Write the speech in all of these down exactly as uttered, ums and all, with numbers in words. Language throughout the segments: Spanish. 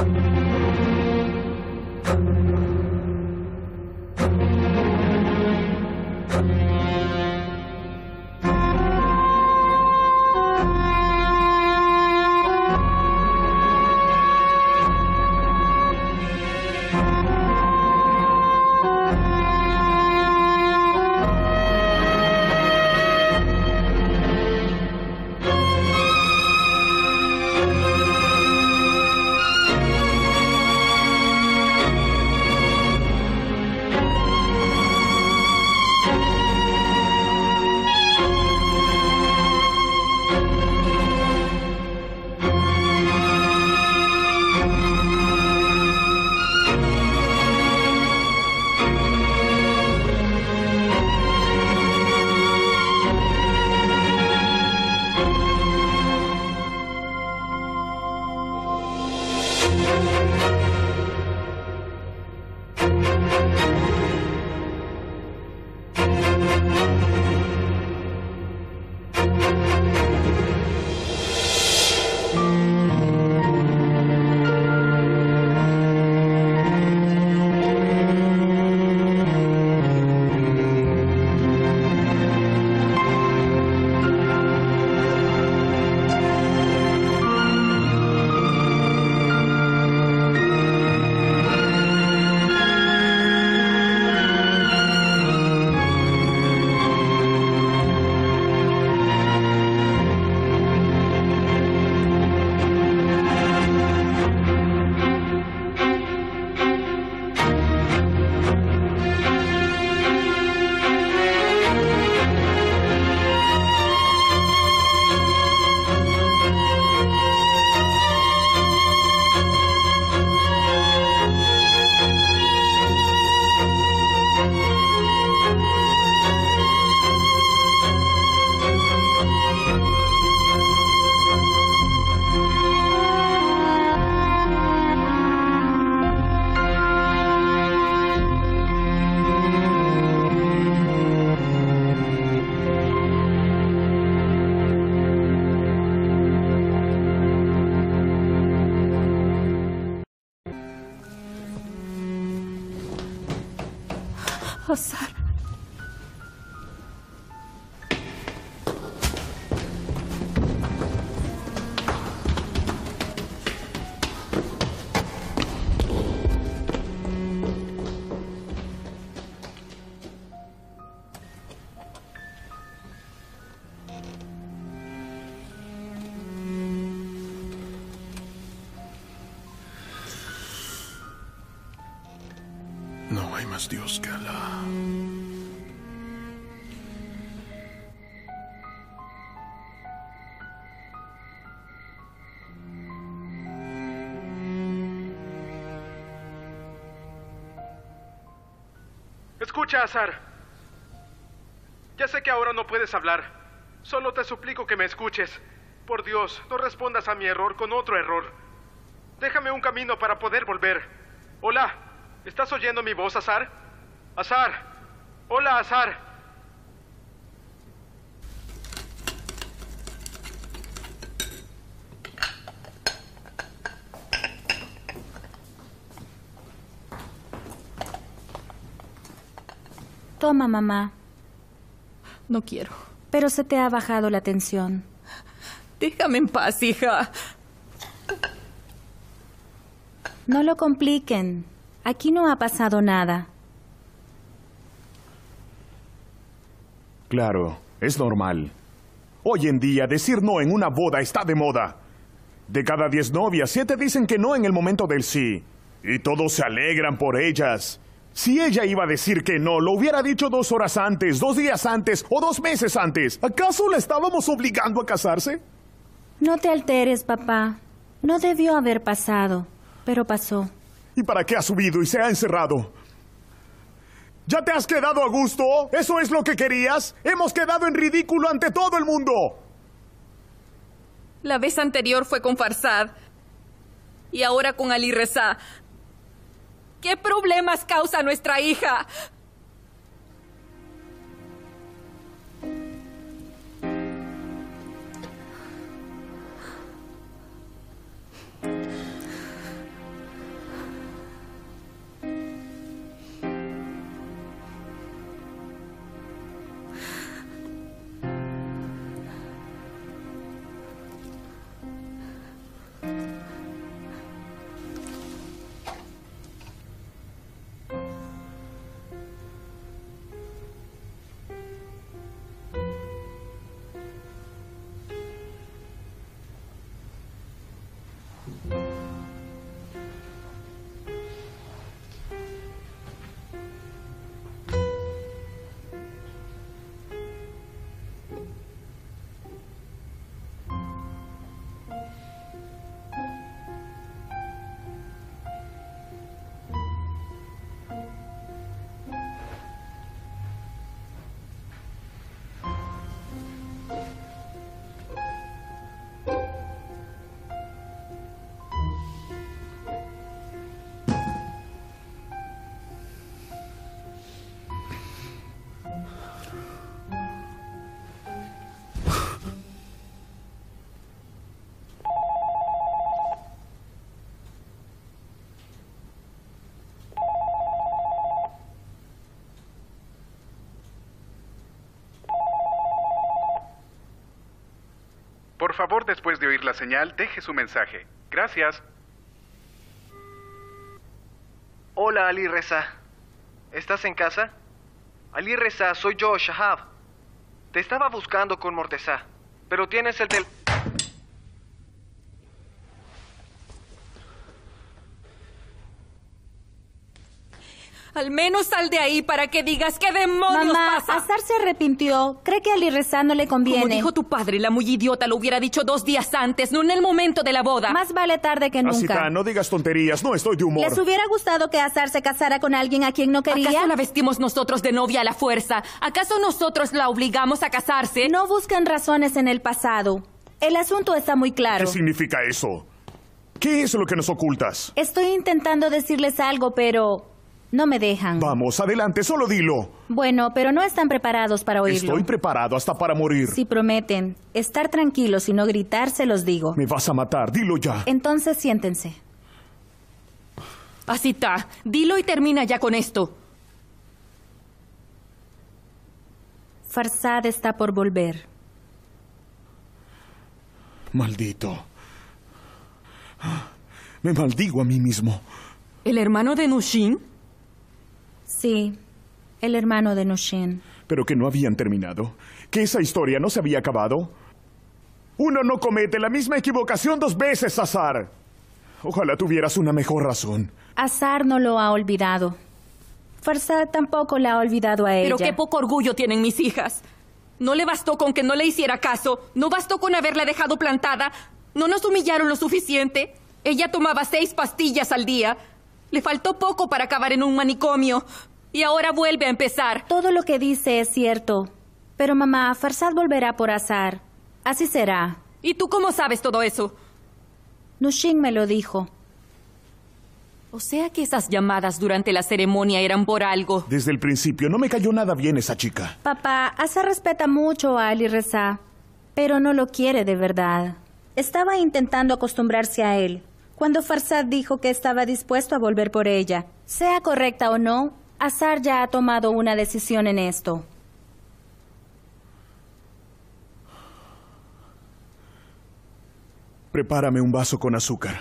Azar. No hay más Dios que Alá. Escucha, Azar. Ya sé que ahora no puedes hablar. Solo te suplico que me escuches. Por Dios, no respondas a mi error con otro error. Déjame un camino para poder volver. Hola, ¿estás oyendo mi voz, Azar? Azar. Hola, Azar. Toma, mamá. No quiero. Pero se te ha bajado la tensión. Déjame en paz, hija. No lo compliquen. Aquí no ha pasado nada. Claro, es normal. Hoy en día, decir no en una boda está de moda. De cada diez novias, siete dicen que no en el momento del sí. Y todos se alegran por ellas. Si ella iba a decir que no, lo hubiera dicho dos horas antes, dos días antes o dos meses antes. ¿Acaso la estábamos obligando a casarse? No te alteres, papá. No debió haber pasado, pero pasó. ¿Y para qué ha subido y se ha encerrado? ¿Ya te has quedado a gusto? ¿Eso es lo que querías? Hemos quedado en ridículo ante todo el mundo. La vez anterior fue con Farsad. Y ahora con Ali Reza. ¿Qué problemas causa nuestra hija? Por favor, después de oír la señal, deje su mensaje. Gracias. Hola, Ali Reza. ¿Estás en casa? Ali Reza, soy yo, Shahab. Te estaba buscando con Morteza, pero tienes el tel... Al menos sal de ahí para que digas qué demonios Mamá, pasa. Azar se arrepintió. Cree que a Ali Reza no le conviene. Como dijo tu padre, la muy idiota lo hubiera dicho dos días antes, no en el momento de la boda. Más vale tarde que nunca. Asita, no digas tonterías, no estoy de humor. ¿Les hubiera gustado que Azar se casara con alguien a quien no quería? ¿Acaso la vestimos nosotros de novia a la fuerza? ¿Acaso nosotros la obligamos a casarse? No buscan razones en el pasado. El asunto está muy claro. ¿Qué significa eso? ¿Qué es lo que nos ocultas? Estoy intentando decirles algo, pero no me dejan. Vamos, adelante, solo dilo. Bueno, pero no están preparados para oírlo. Estoy preparado hasta para morir. Si prometen estar tranquilos y no gritar, se los digo. Me vas a matar, dilo ya. Entonces siéntense. Así está. Dilo y termina ya con esto. Farsad está por volver. Maldito. Me maldigo a mí mismo. ¿El hermano de Nushin? Sí, el hermano de Nushin. Pero que no habían terminado. Que esa historia no se había acabado. Uno no comete la misma equivocación dos veces, Azar. Ojalá tuvieras una mejor razón. Azar no lo ha olvidado. Farsad tampoco la ha olvidado a ella. Pero qué poco orgullo tienen mis hijas. No le bastó con que no le hiciera caso. No bastó con haberla dejado plantada. No nos humillaron lo suficiente. Ella tomaba seis pastillas al día. Le faltó poco para acabar en un manicomio. Y ahora vuelve a empezar. Todo lo que dice es cierto. Pero mamá, Farsad volverá por Azar. Así será. ¿Y tú cómo sabes todo eso? Nushin me lo dijo. O sea que esas llamadas durante la ceremonia eran por algo. Desde el principio no me cayó nada bien esa chica. Papá, Azar respeta mucho a Ali Reza, pero no lo quiere de verdad. Estaba intentando acostumbrarse a él. Cuando Farsad dijo que estaba dispuesto a volver por ella, sea correcta o no, Azar ya ha tomado una decisión en esto. Prepárame un vaso con azúcar.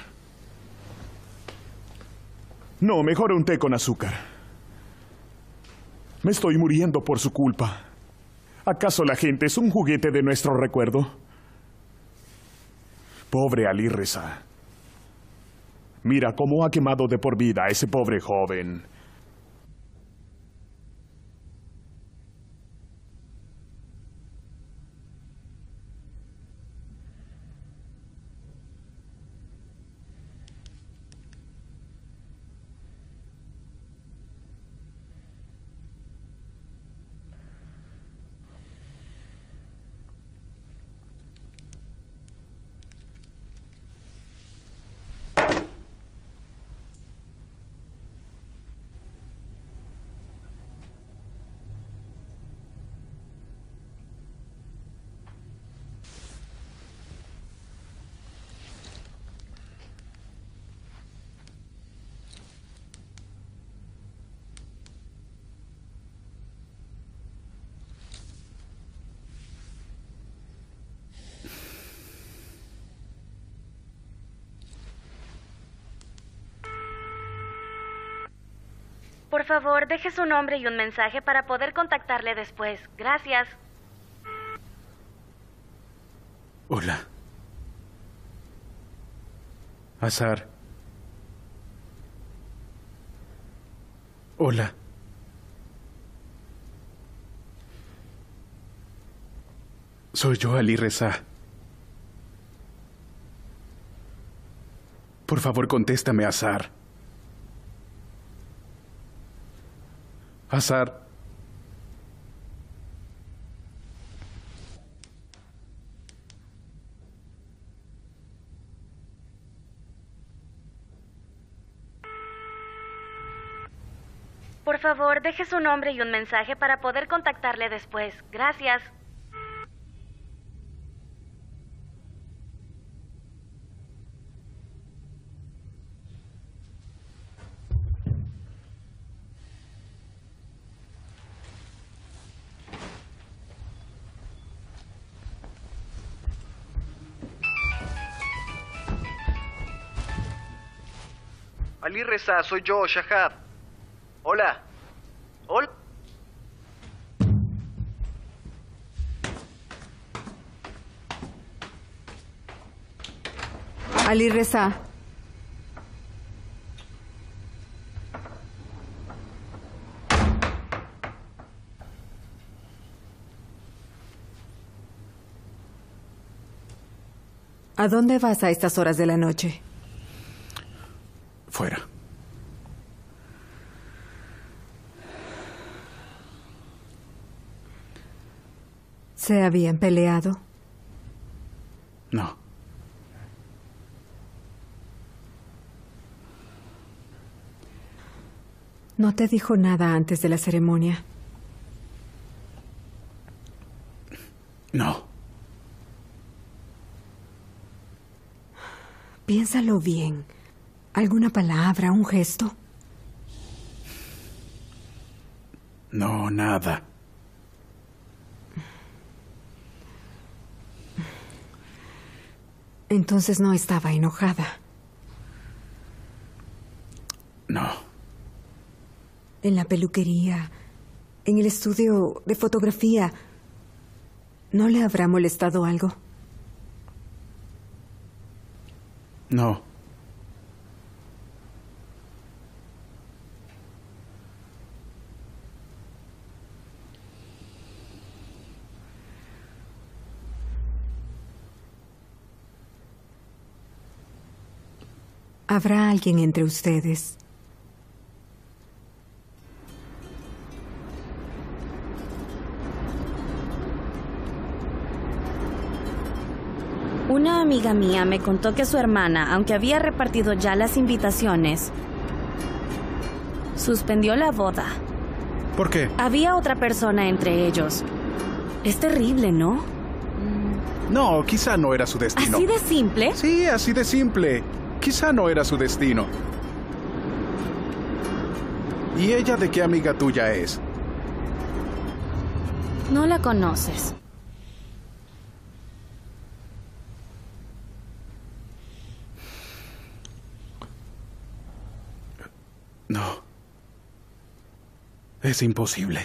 No, mejor un té con azúcar. Me estoy muriendo por su culpa. ¿Acaso la gente es un juguete de nuestro recuerdo? Pobre Ali Reza. Mira cómo ha quemado de por vida a ese pobre joven. Por favor, deje su nombre y un mensaje para poder contactarle después. Gracias. Hola. Azar. Hola. Soy yo, Ali Reza. Por favor, contéstame, Azar. Azar. Por favor, deje su nombre y un mensaje para poder contactarle después. Gracias. Ali Reza, soy yo, Shahab. Hola. Hola. Ali Reza. ¿A dónde vas a estas horas de la noche? Fuera. ¿Se habían peleado? No. ¿No te dijo nada antes de la ceremonia? No. Piénsalo bien. ¿Alguna palabra, un gesto? No, nada. Entonces no estaba enojada. No. En la peluquería, en el estudio de fotografía, ¿no le habrá molestado algo? No. ¿Habrá alguien entre ustedes? Una amiga mía me contó que su hermana, aunque había repartido ya las invitaciones, suspendió la boda. ¿Por qué? Había otra persona entre ellos. Es terrible, ¿no? No, quizá no era su destino. ¿Así de simple? Sí, así de simple. Quizá no era su destino. ¿Y ella de qué amiga tuya es? No la conoces. No. Es imposible.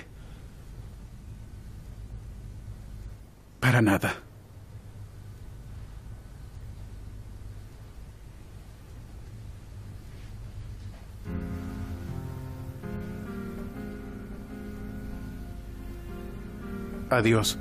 Para nada. Adiós.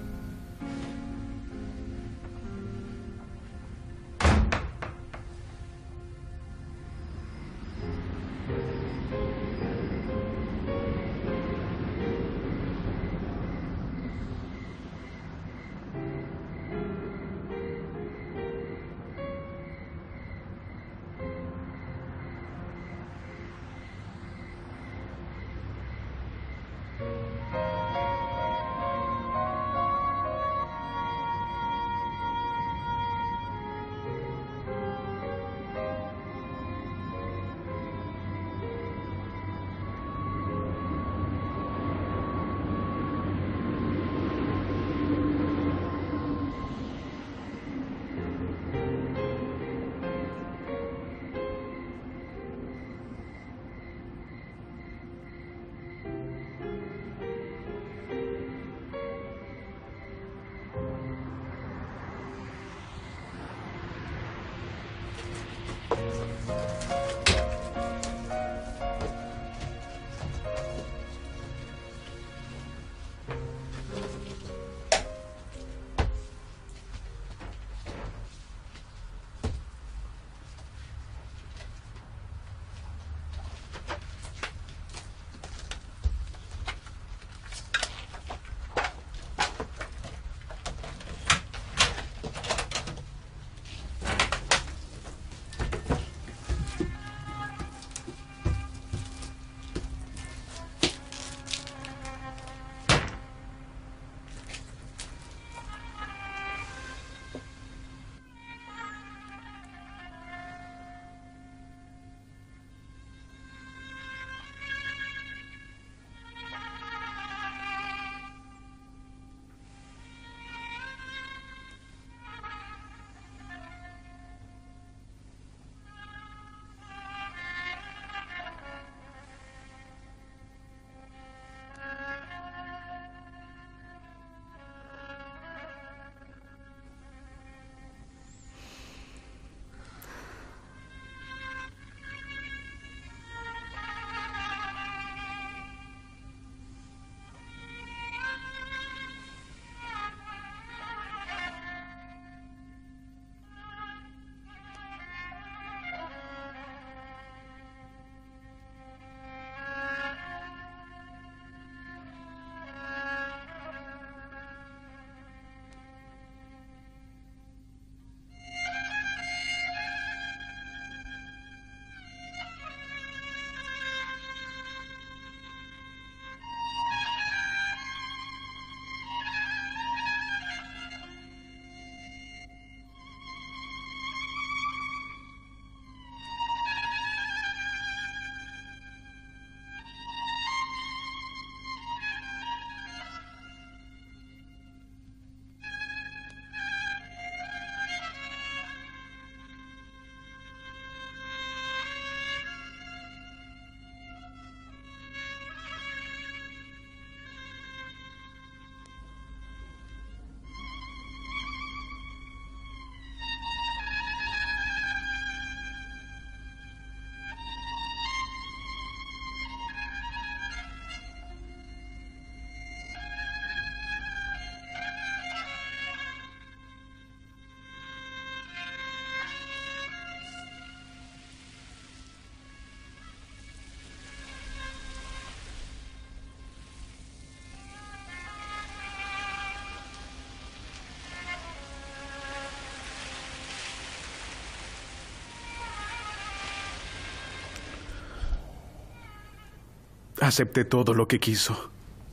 Acepté todo lo que quiso.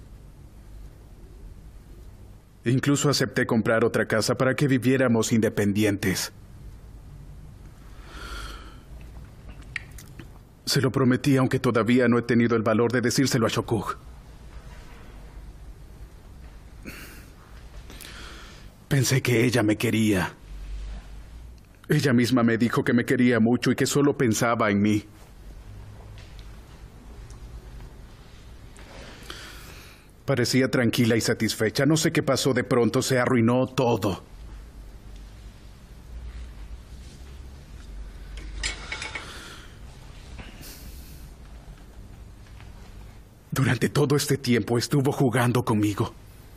Incluso acepté comprar otra casa para que viviéramos independientes. Se lo prometí, aunque todavía no he tenido el valor de decírselo a Shokug. Pensé que ella me quería. Ella misma me dijo que me quería mucho y que solo pensaba en mí. Parecía tranquila y satisfecha. No sé qué pasó de pronto, se arruinó todo. Durante todo este tiempo estuvo jugando conmigo.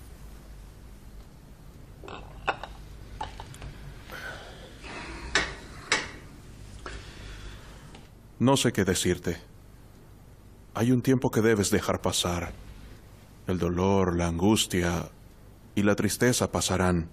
No sé qué decirte. Hay un tiempo que debes dejar pasar. El dolor, la angustia y la tristeza pasarán.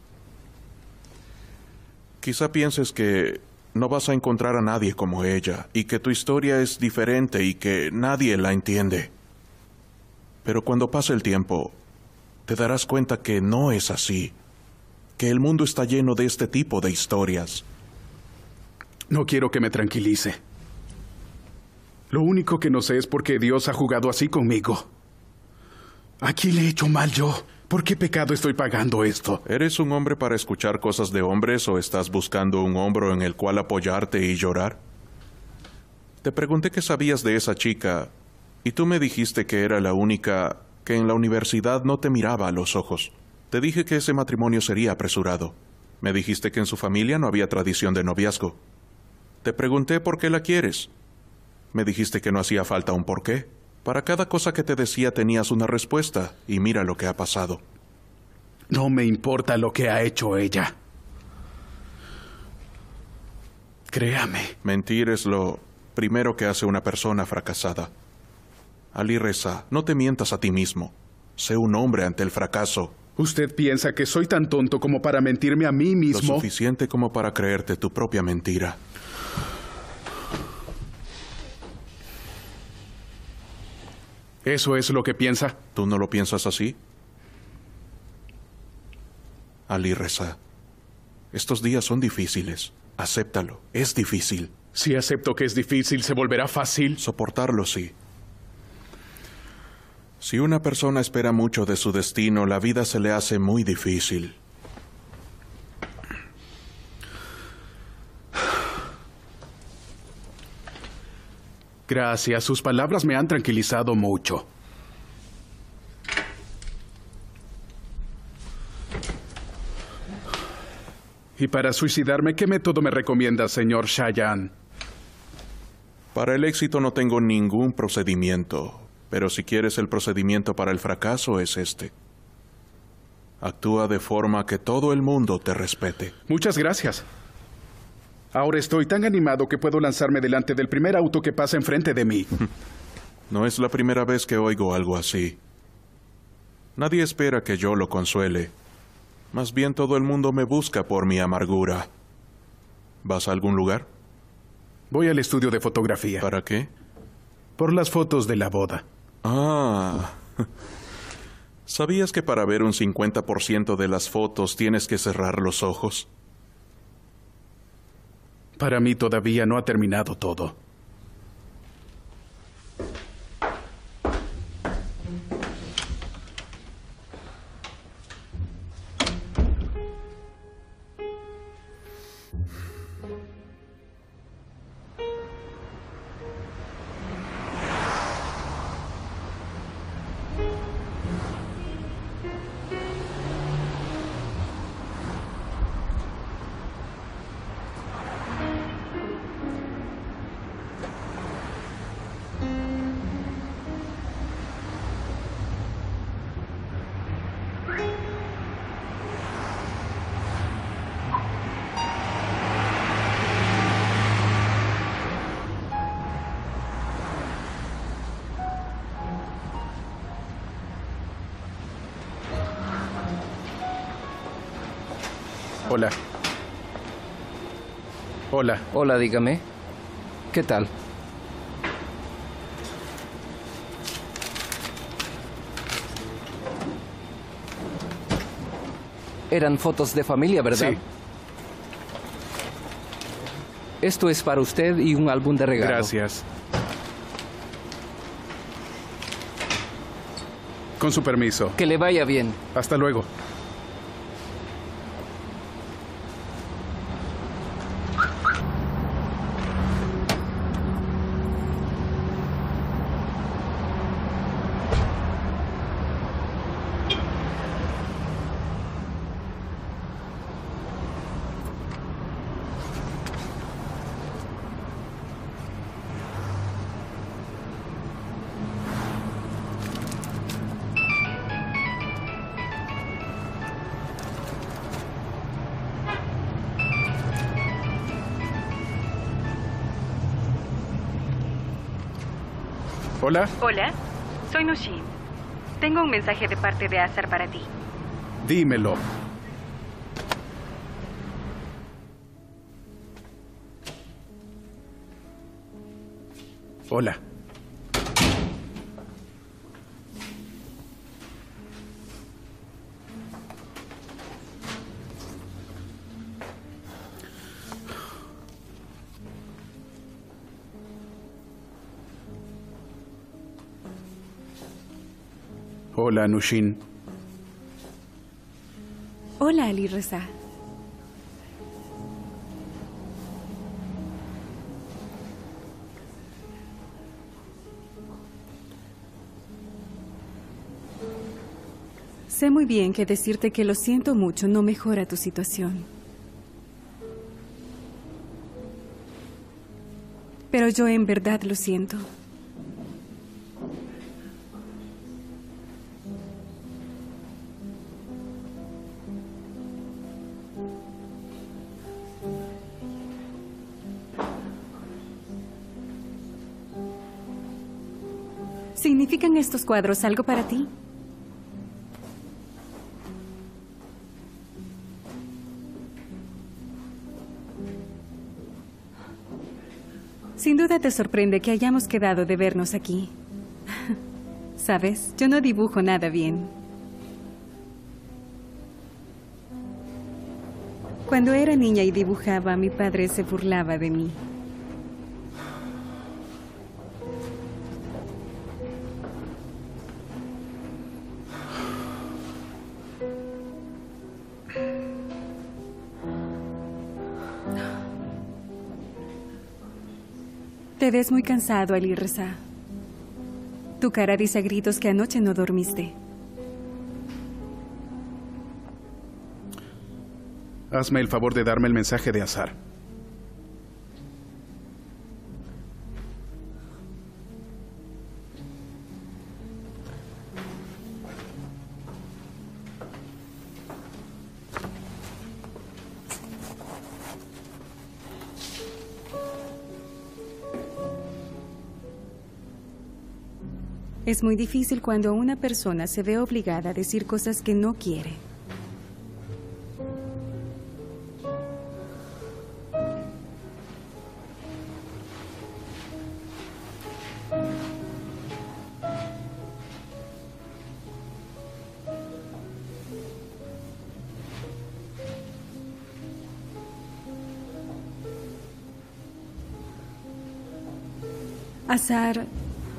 Quizá pienses que no vas a encontrar a nadie como ella y que tu historia es diferente y que nadie la entiende. Pero cuando pase el tiempo, te darás cuenta que no es así, que el mundo está lleno de este tipo de historias. No quiero que me tranquilice. Lo único que no sé es por qué Dios ha jugado así conmigo. ¿A quién le he hecho mal yo? ¿Por qué pecado estoy pagando esto? ¿Eres un hombre para escuchar cosas de hombres o estás buscando un hombro en el cual apoyarte y llorar? Te pregunté qué sabías de esa chica y tú me dijiste que era la única que en la universidad no te miraba a los ojos. Te dije que ese matrimonio sería apresurado. Me dijiste que en su familia no había tradición de noviazgo. Te pregunté por qué la quieres. Me dijiste que no hacía falta un porqué. Para cada cosa que te decía tenías una respuesta, y mira lo que ha pasado. No me importa lo que ha hecho ella. Créame. Mentir es lo primero que hace una persona fracasada. Ali Reza, no te mientas a ti mismo. Sé un hombre ante el fracaso. ¿Usted piensa que soy tan tonto como para mentirme a mí mismo? Lo suficiente como para creerte tu propia mentira. ¿Eso es lo que piensa? ¿Tú no lo piensas así? Ali Reza, estos días son difíciles. Acéptalo. Es difícil. Si acepto que es difícil, ¿se volverá fácil? Soportarlo, sí. Si una persona espera mucho de su destino, la vida se le hace muy difícil. Gracias, sus palabras me han tranquilizado mucho. Y para suicidarme, ¿qué método me recomienda, señor Shayan? Para el éxito no tengo ningún procedimiento, pero si quieres el procedimiento para el fracaso es este. Actúa de forma que todo el mundo te respete. Muchas gracias. Ahora estoy tan animado que puedo lanzarme delante del primer auto que pasa enfrente de mí. No es la primera vez que oigo algo así. Nadie espera que yo lo consuele. Más bien todo el mundo me busca por mi amargura. ¿Vas a algún lugar? Voy al estudio de fotografía. ¿Para qué? Por las fotos de la boda. Ah. ¿Sabías que para ver un cincuenta por ciento de las fotos tienes que cerrar los ojos? Para mí todavía no ha terminado todo. Hola. Hola. Hola, dígame. ¿Qué tal? Eran fotos de familia, ¿verdad? Sí. Esto es para usted y un álbum de regalo. Gracias. Con su permiso. Que le vaya bien. Hasta luego. Hola. Hola, soy Nushin. Tengo un mensaje de parte de Azar para ti. Dímelo. Hola. Hola, Nushin. Hola, Ali Reza. Sé muy bien que decirte que lo siento mucho no mejora tu situación. Pero yo en verdad lo siento. ¿Significan estos cuadros algo para ti? Sin duda te sorprende que hayamos quedado de vernos aquí. ¿Sabes? Yo no dibujo nada bien. Cuando era niña y dibujaba, mi padre se burlaba de mí. Te ves muy cansado, Ali Reza. Tu cara dice a gritos que anoche no dormiste. Hazme el favor de darme el mensaje de Azar. Es muy difícil cuando una persona se ve obligada a decir cosas que no quiere. Azar...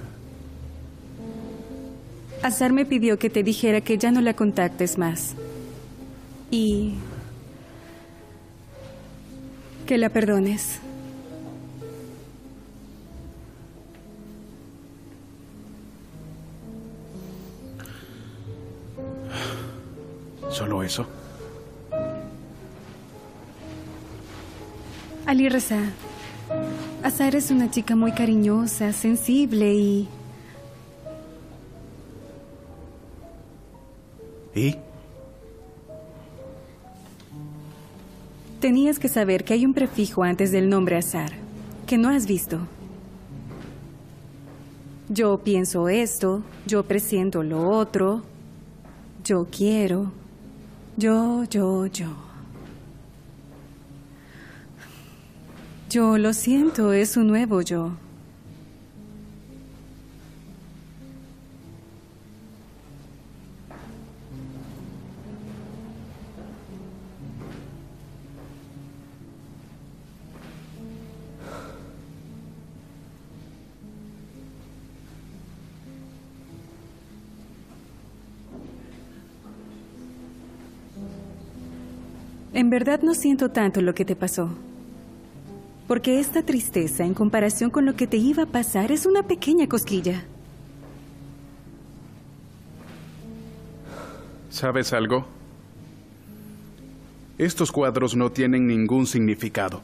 Azar me pidió que te dijera que ya no la contactes más. Y... que la perdones. ¿Solo eso? Ali Reza, Azar es una chica muy cariñosa, sensible y... ¿Y? Tenías que saber que hay un prefijo antes del nombre Azar, que no has visto. Yo pienso esto, yo presiento lo otro, yo quiero, yo, yo, yo. Yo lo siento, es un nuevo yo. En verdad no siento tanto lo que te pasó. Porque esta tristeza, en comparación con lo que te iba a pasar, es una pequeña cosquilla. ¿Sabes algo? Estos cuadros no tienen ningún significado.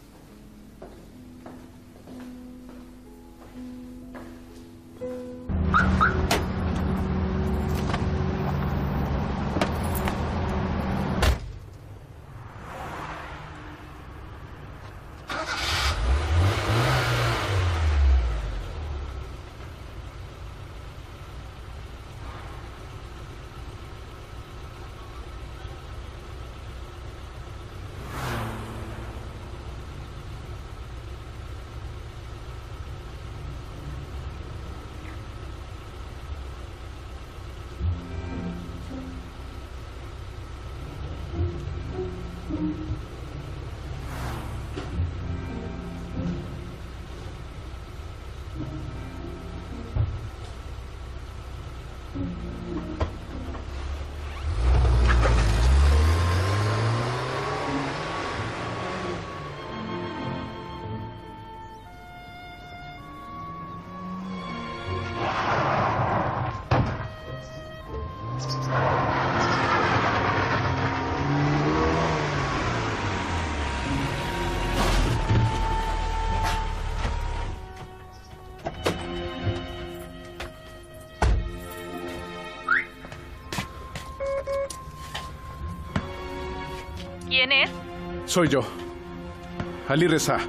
¿Quién es? Soy yo, Ali Reza.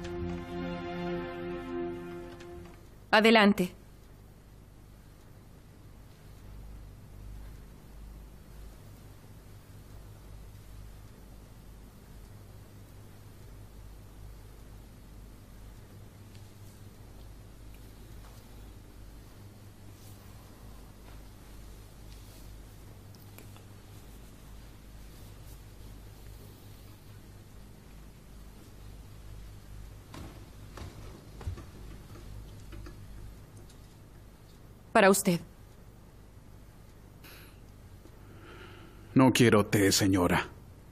Adelante. Para usted. No quiero té, señora.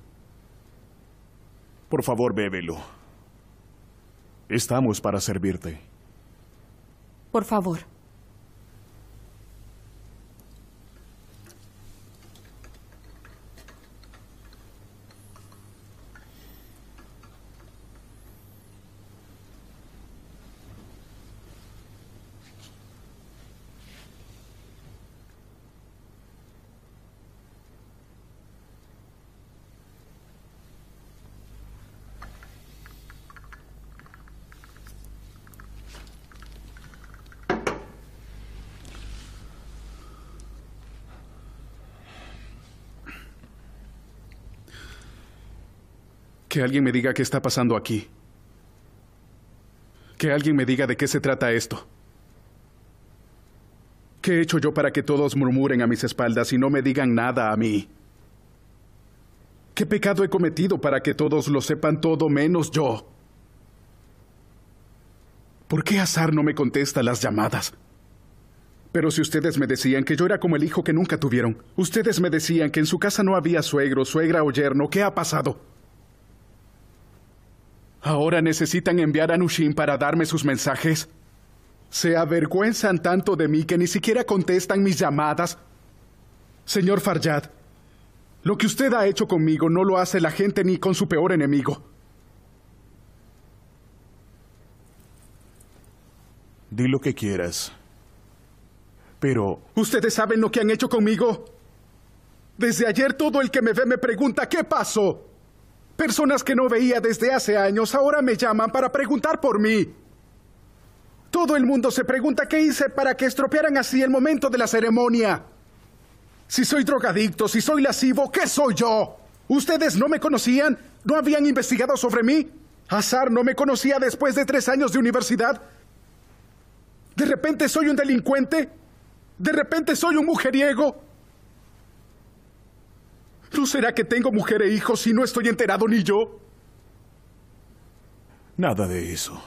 Por favor, bébelo. Estamos para servirte. Por favor. Que alguien me diga qué está pasando aquí. Que alguien me diga de qué se trata esto. ¿Qué he hecho yo para que todos murmuren a mis espaldas y no me digan nada a mí? ¿Qué pecado he cometido para que todos lo sepan todo menos yo? ¿Por qué Azar no me contesta las llamadas? Pero si ustedes me decían que yo era como el hijo que nunca tuvieron, ustedes me decían que en su casa no había suegro, suegra o yerno, ¿qué ha pasado? ¿Ahora necesitan enviar a Nushin para darme sus mensajes? ¿Se avergüenzan tanto de mí que ni siquiera contestan mis llamadas? Señor Faryad, lo que usted ha hecho conmigo no lo hace la gente ni con su peor enemigo. Di lo que quieras. Pero... ¿Ustedes saben lo que han hecho conmigo? Desde ayer todo el que me ve me pregunta ¿qué pasó? Personas que no veía desde hace años ahora me llaman para preguntar por mí. Todo el mundo se pregunta qué hice para que estropearan así el momento de la ceremonia. Si soy drogadicto, si soy lascivo, ¿qué soy yo? ¿Ustedes no me conocían? ¿No habían investigado sobre mí? ¿Azar no me conocía después de tres años de universidad? ¿De repente soy un delincuente? ¿De repente soy un mujeriego? ¿No será que tengo mujer e hijos y no estoy enterado ni yo? Nada de eso.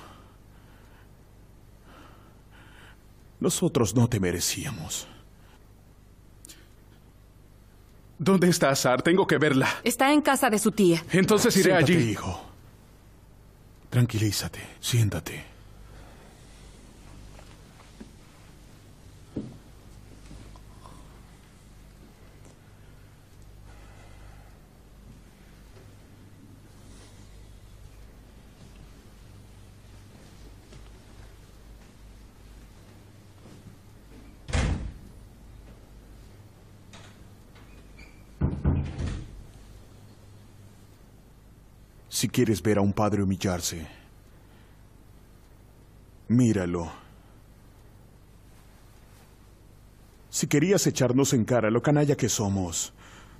Nosotros no te merecíamos. ¿Dónde está Azar? Tengo que verla. Está en casa de su tía. Entonces iré Siéntate, allí. hijo. Tranquilízate. Siéntate. Si quieres ver a un padre humillarse, míralo. Si querías echarnos en cara lo canalla que somos,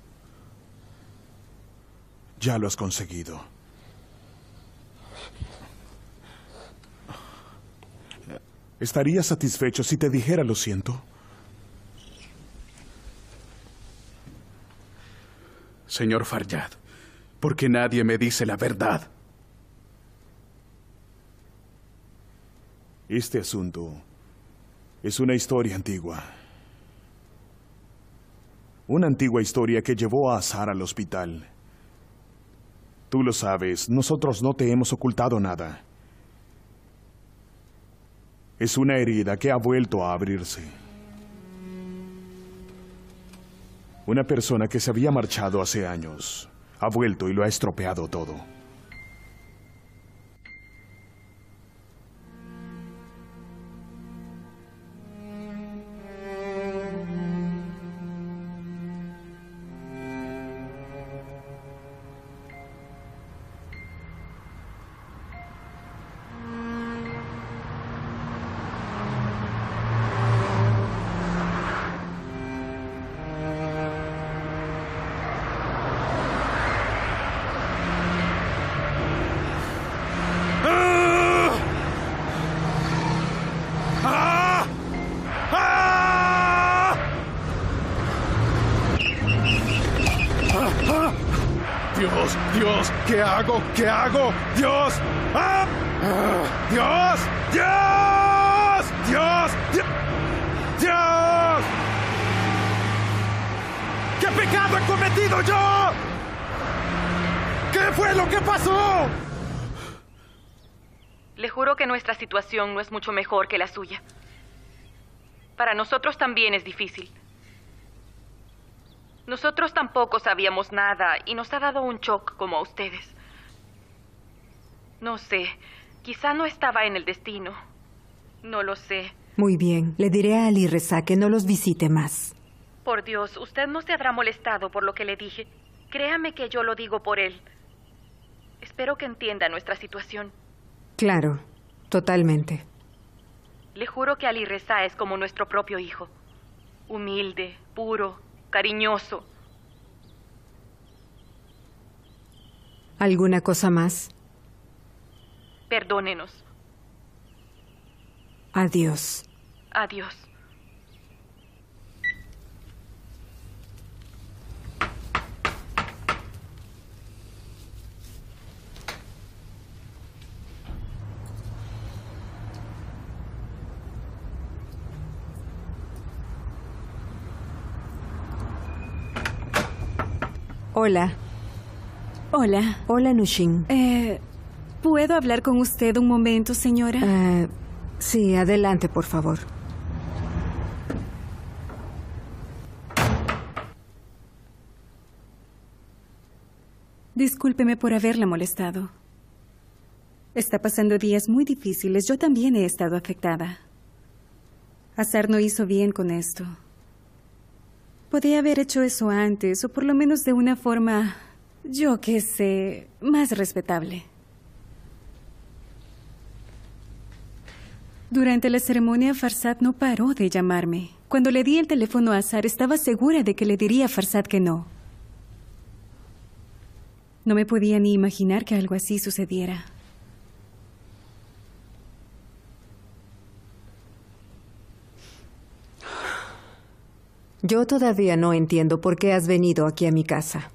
ya lo has conseguido. ¿Estarías satisfecho si te dijera lo siento? Señor Faryad, porque nadie me dice la verdad. Este asunto es una historia antigua. Una antigua historia que llevó a Azar al hospital. Tú lo sabes, nosotros no te hemos ocultado nada. Es una herida que ha vuelto a abrirse. Una persona que se había marchado hace años ha vuelto y lo ha estropeado todo. Dios, Dios, ¿qué hago? ¿Qué hago? Dios. ¡Ah! Dios, Dios, Dios, Dios, Dios. ¿Qué pecado he cometido yo? ¿Qué fue lo que pasó? Le juro que nuestra situación no es mucho mejor que la suya. Para nosotros también es difícil. Nosotros tampoco sabíamos nada y nos ha dado un shock como a ustedes. No sé, quizá no estaba en el destino. No lo sé. Muy bien, le diré a Ali Reza que no los visite más. Por Dios, usted no se habrá molestado por lo que le dije. Créame que yo lo digo por él. Espero que entienda nuestra situación. Claro, totalmente. Le juro que Ali Reza es como nuestro propio hijo. Humilde, puro, cariñoso. ¿Alguna cosa más? Perdónenos. Adiós. Adiós. Hola. Hola. Hola, Nushin. Eh, ¿Puedo hablar con usted un momento, señora? Eh, sí, adelante, por favor. Discúlpeme por haberla molestado. Está pasando días muy difíciles. Yo también he estado afectada. Azar no hizo bien con esto. Podía haber hecho eso antes, o por lo menos de una forma, yo qué sé, más respetable. Durante la ceremonia, Farsad no paró de llamarme. Cuando le di el teléfono a Azar, estaba segura de que le diría a Farsad que no. No me podía ni imaginar que algo así sucediera. Yo todavía no entiendo por qué has venido aquí a mi casa.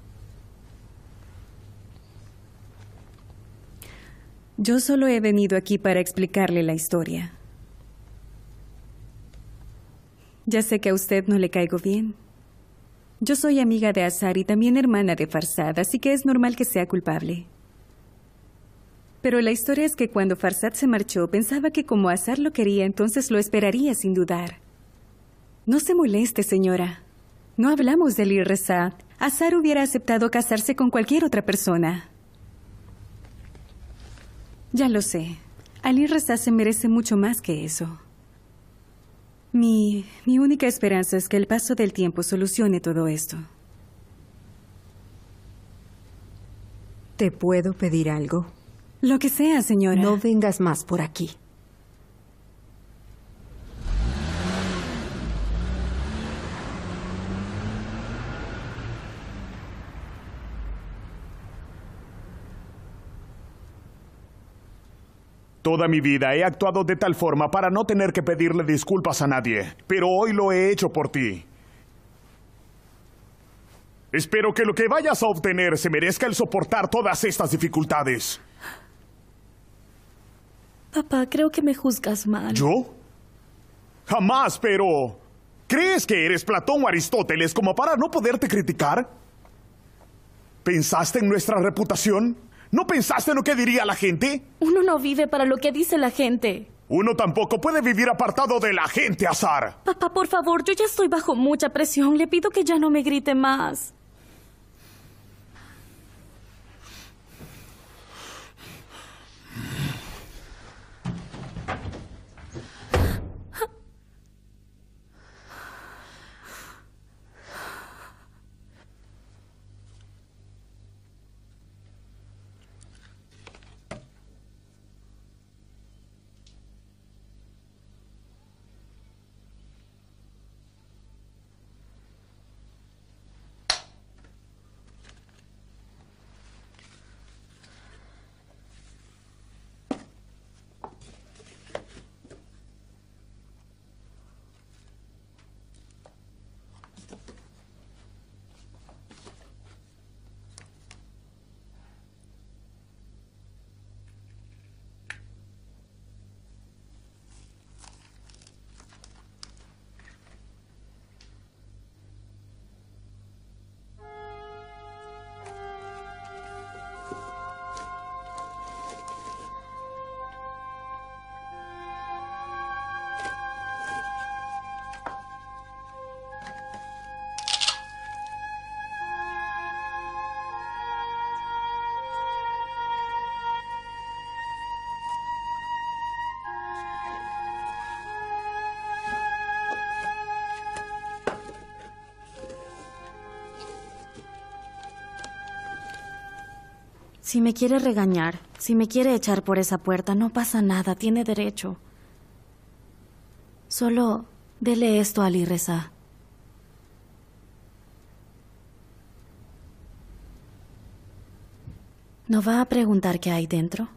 Yo solo he venido aquí para explicarle la historia. Ya sé que a usted no le caigo bien. Yo soy amiga de Azar y también hermana de Farsad, así que es normal que sea culpable. Pero la historia es que cuando Farsad se marchó, pensaba que como Azar lo quería, entonces lo esperaría sin dudar. No se moleste, señora. No hablamos de Ali Reza. Azar hubiera aceptado casarse con cualquier otra persona. Ya lo sé. Ali Reza se merece mucho más que eso. Mi, mi única esperanza es que el paso del tiempo solucione todo esto. ¿Te puedo pedir algo? Lo que sea, señora. No vengas más por aquí. Toda mi vida he actuado de tal forma para no tener que pedirle disculpas a nadie, pero hoy lo he hecho por ti. Espero que lo que vayas a obtener se merezca el soportar todas estas dificultades. Papá, creo que me juzgas mal. ¿Yo? Jamás, pero... ¿crees que eres Platón o Aristóteles como para no poderte criticar? ¿Pensaste en nuestra reputación? ¿No pensaste en lo que diría la gente? Uno no vive para lo que dice la gente. Uno tampoco puede vivir apartado de la gente, Azar. Papá, por favor, yo ya estoy bajo mucha presión. Le pido que ya no me grite más. Si me quiere regañar, si me quiere echar por esa puerta, no pasa nada, tiene derecho. Solo dele esto a Ali Reza. ¿No va a preguntar qué hay dentro?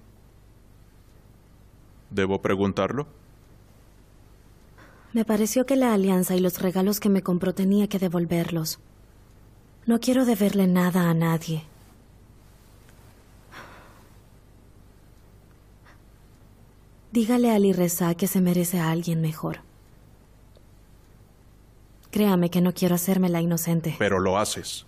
¿Debo preguntarlo? Me pareció que la alianza y los regalos que me compró tenía que devolverlos. No quiero deberle nada a nadie. Dígale a Ali Reza que se merece a alguien mejor. Créame que no quiero hacerme la inocente. Pero lo haces.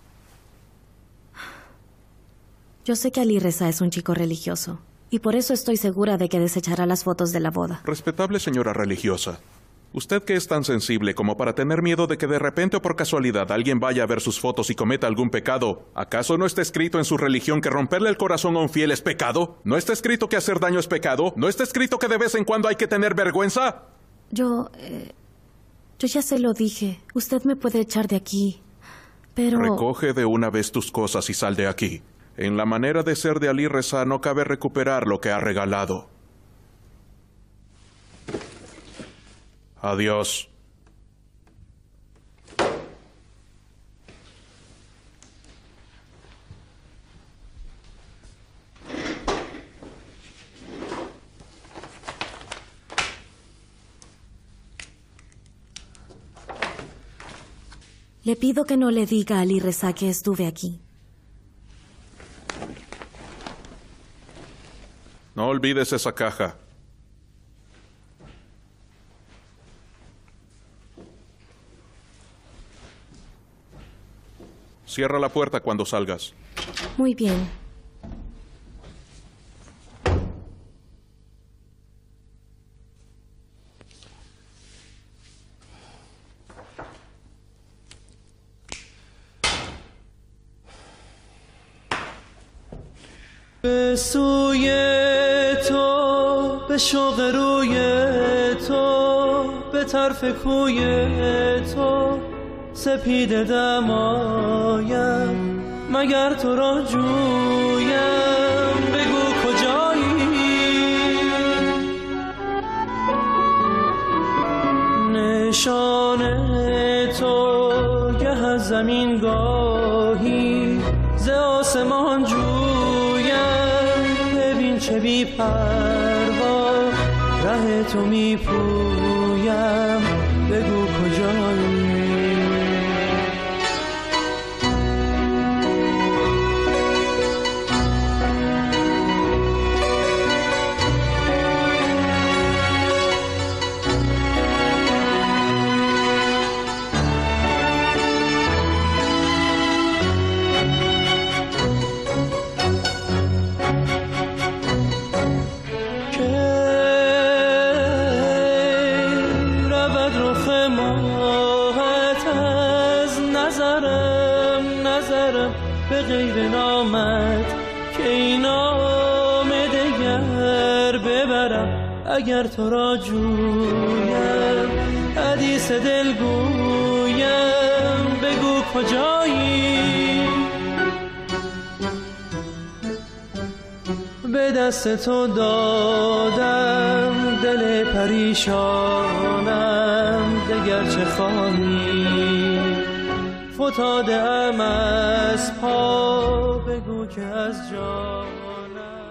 Yo sé que Ali Reza es un chico religioso, y por eso estoy segura de que desechará las fotos de la boda. Respetable señora religiosa. Usted que es tan sensible como para tener miedo de que de repente o por casualidad alguien vaya a ver sus fotos y cometa algún pecado, ¿acaso no está escrito en su religión que romperle el corazón a un fiel es pecado? ¿No está escrito que hacer daño es pecado? ¿No está escrito que de vez en cuando hay que tener vergüenza? Yo... Eh, yo ya se lo dije. Usted me puede echar de aquí, pero... Recoge de una vez tus cosas y sal de aquí. En la manera de ser de Ali Reza no cabe recuperar lo que ha regalado. Adiós. Le pido que no le diga a Ali Reza que estuve aquí. No olvides esa caja. Cierra la puerta cuando salgas. Muy bien. به سوی تو به شوق روی تو به طرف کوی تو سپیده دمایم مگر تو را جویم بگو کجایی نشان تو گه از زمین گاهی ز آسمان جویم ببین چه بی پروا ره تو می پویم بگو کجایی غیر نامت که این آمده گر ببرم اگر تو را جویم حدیث دل گویم بگو کجایی به دست تو دادم دل پریشانم دگر چه خواهی فتاده ام از پا بگو که از جانم